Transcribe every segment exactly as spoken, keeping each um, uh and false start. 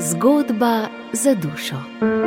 Zgodba za dušo.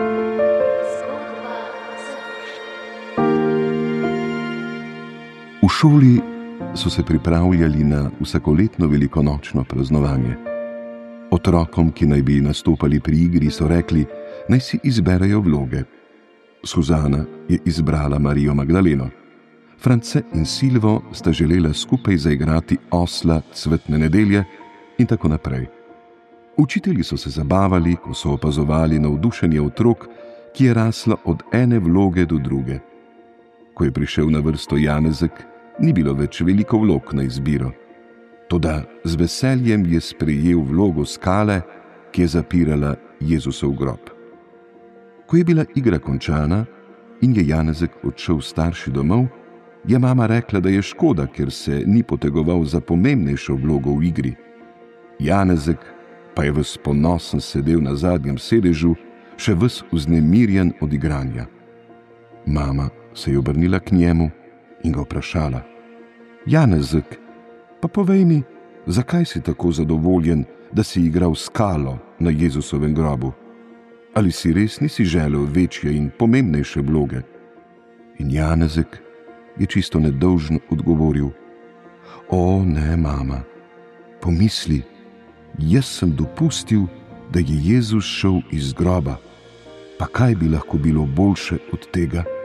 V šoli so se pripravljali na vsakoletno velikonočno praznovanje. Otrokom, ki naj bi nastopali pri igri, so rekli, naj si izberejo vloge. Suzana je izbrala Marijo Magdaleno. France in Silvo sta želela skupaj zaigrati osla cvetne nedelje in tako naprej. Učitelji so se zabavali, ko so opazovali navdušenje otrok, ki je raslo od ene vloge do druge. Ko je prišel na vrsto Janezek, ni bilo več veliko vlog na izbiro. Toda z veseljem je sprejel vlogo skale, ki je zapirala Jezusov grob. Ko je bila igra končana in je Janezek odšel starši domov, je mama rekla, da je škoda, ker se ni potegoval za pomembnejšo vlogo v igri. Janezek pa je ves ponosen sedel na zadnjem sedežu, še ves vznemirjen od igranja. Mama se je obrnila k njemu in ga vprašala: Janezek, pa povej mi, zakaj si tako zadovoljen, da si igral skalo na Jezusovem grobu? Ali si res nisi želel večje in pomembnejše vloge? In Janezek je čisto nedolžno odgovoril: O ne, mama, pomisli, jaz sem dopustil, da je Jezus šel iz groba, pa kaj bi lahko bilo boljše od tega?